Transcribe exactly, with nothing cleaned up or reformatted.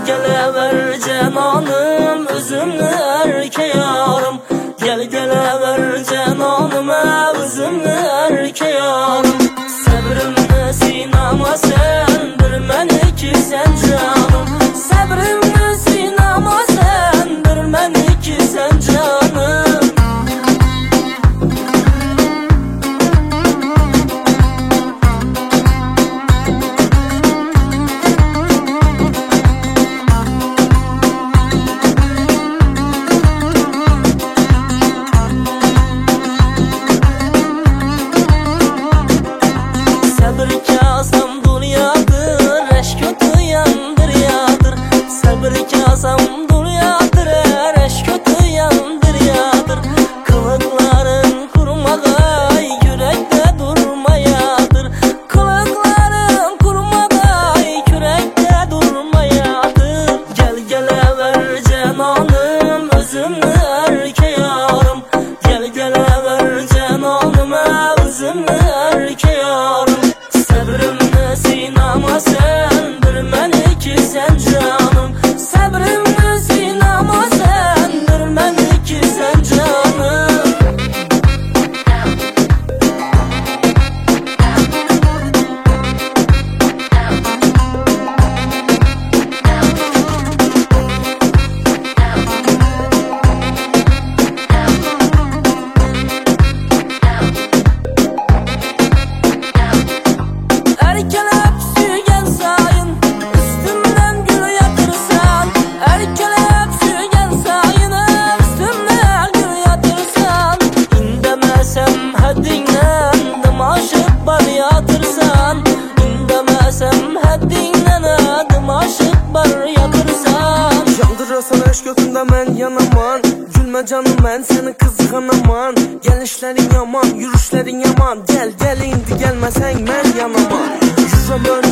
gelever cananım, üzümlü erkek yarım. Gel gelever cananıma, üzümlü erkek yarım. Sabrımı sinama sen, bilmeni ki sen canım. Sabrımı sinama sen, bilmeni ki sen canım. Sabrımı sinama sen, bilmeni ki sen canım. Sabrımı sinama sen, bilmeni ki sen canım. Erkelep sügen sayın, üstümden gül yatırsan. Erkelep sügen sayın, üstümden gül yatırsan. İndemesem haddinden, dımaşıp bar yatırsan. İndemesem haddinden, dımaşıp bar yatırsan. Yandırırsan aşk götünde men yanaman. Gülme canım, ben seni kızganaman. Gelişlerin yaman, yürüşlerin yaman. Gel gel indi gelmesen men yanaman. Yüzüm